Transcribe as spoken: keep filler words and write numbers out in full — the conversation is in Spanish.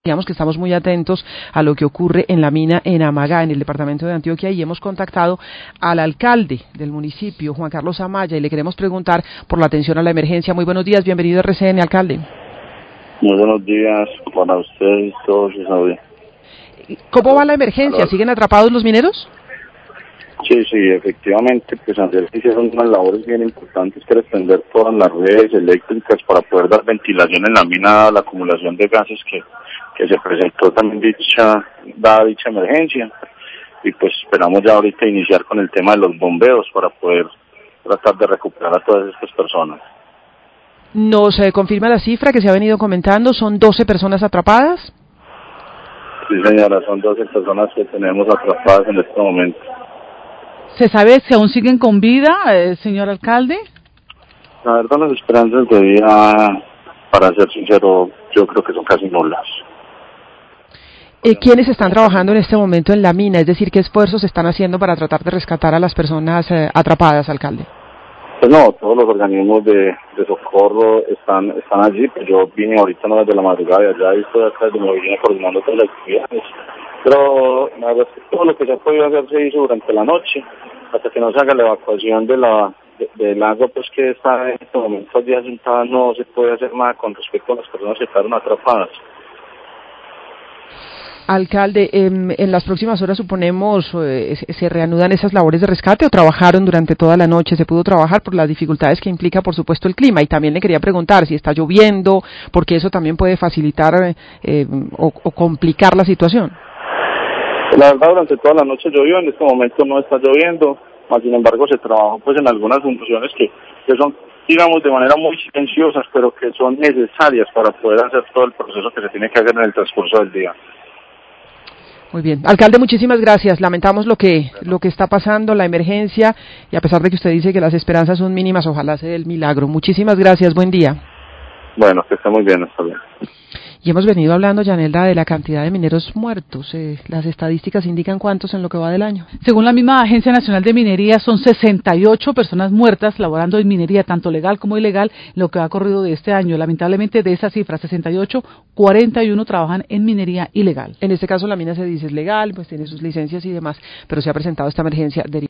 Digamos que estamos muy atentos a lo que ocurre en la mina en Amagá, en el departamento de Antioquia, y hemos contactado al alcalde del municipio, Juan Carlos Amaya, y le queremos preguntar por la atención a la emergencia. Muy buenos días, bienvenido a R C N, alcalde. Muy buenos días para ustedes todos. ¿Cómo va la emergencia? ¿Siguen atrapados los mineros? Sí, sí, efectivamente, pues ayer hicieron unas labores bien importantes que era extender todas las redes eléctricas para poder dar ventilación en la mina a la acumulación de gases que, que se presentó también dicha, dada dicha emergencia, y pues esperamos ya ahorita iniciar con el tema de los bombeos para poder tratar de recuperar a todas estas personas. ¿Nos eh, confirma la cifra que se ha venido comentando? ¿Son doce personas atrapadas? Sí, señora, son doce personas que tenemos atrapadas en este momento. ¿Se sabe si aún siguen con vida, eh, señor alcalde? La verdad, las esperanzas de vida, para ser sincero, yo creo que son casi nulas. Eh, ¿Quiénes están trabajando en este momento en la mina? Es decir, ¿qué esfuerzos están haciendo para tratar de rescatar a las personas eh, atrapadas, alcalde? Pues no, todos los organismos de, de socorro están están allí, pues yo vine ahorita no desde la madrugada de allá y estoy acá desde mi vine coordinando todas las actividades. Pero la verdad es que todo lo que se ha podido hacer se hizo durante la noche, hasta que no se haga la evacuación de la de, del agua, pues que está en este momento ya sentada, no se puede hacer nada con respecto a las personas que quedaron atrapadas. Alcalde, eh, en las próximas horas suponemos eh, se reanudan esas labores de rescate o trabajaron durante toda la noche. Se pudo trabajar por las dificultades que implica, por supuesto, el clima. Y también le quería preguntar si está lloviendo, porque eso también puede facilitar eh, o, o complicar la situación. La verdad, durante toda la noche llovió, en este momento no está lloviendo, mas sin embargo se trabajó pues en algunas funciones que, que son, digamos, de manera muy silenciosas, pero que son necesarias para poder hacer todo el proceso que se tiene que hacer en el transcurso del día. Muy bien. Alcalde, muchísimas gracias. Lamentamos lo que lo que está pasando, la emergencia, y a pesar de que usted dice que las esperanzas son mínimas, ojalá sea el milagro. Muchísimas gracias. Buen día. Bueno, que esté muy bien. Hasta luego. Y hemos venido hablando, Yanelda, de la cantidad de mineros muertos. Eh, las estadísticas indican cuántos en lo que va del año. Según la misma Agencia Nacional de Minería, son sesenta y ocho personas muertas laborando en minería, tanto legal como ilegal, en lo que ha corrido de este año. Lamentablemente, de esa cifra, sesenta y ocho, cuarenta y uno trabajan en minería ilegal. En este caso, la mina se dice es legal, pues tiene sus licencias y demás, pero se ha presentado esta emergencia derivada